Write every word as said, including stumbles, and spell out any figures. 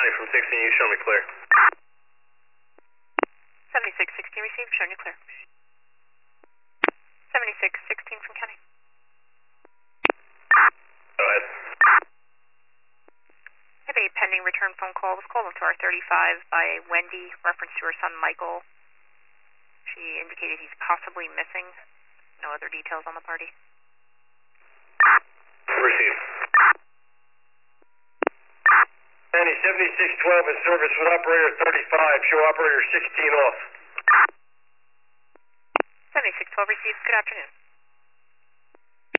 County from sixteen, you show me clear. seventy-six sixteen received, showing you clear. seventy-six sixteen from County. Go ahead. I have a pending return phone call. Was called into our thirty-five by Wendy, reference to her son Michael. She indicated he's possibly missing. No other details on the party. Received. County seventy-six twelve in service with operator thirty-five. Show operator sixteen off. seventy-six twelve received. Good afternoon.